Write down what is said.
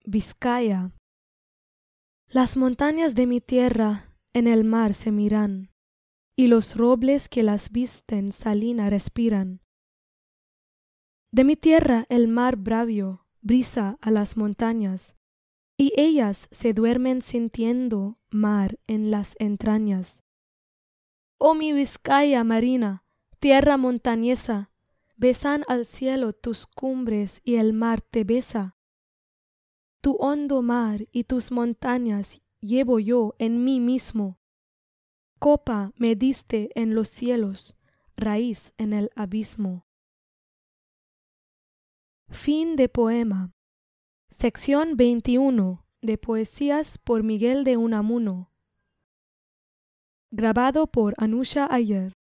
Vizcaya. Las montañas de mi tierra en el mar se miran, y los robles que las visten salina respiran. De mi tierra el mar bravio brisa a las montañas, y ellas se duermen sintiendo mar en las entrañas. Oh mi Vizcaya marina, tierra montañesa, besan al cielo tus cumbres y el mar te besa. Tu hondo mar y tus montañas llevo yo en mí mismo. Copa me diste en los cielos, raíz en el abismo. Fin de poema. Sección 21 de Poesías por Miguel de Unamuno. Grabado por Anusha Ayer.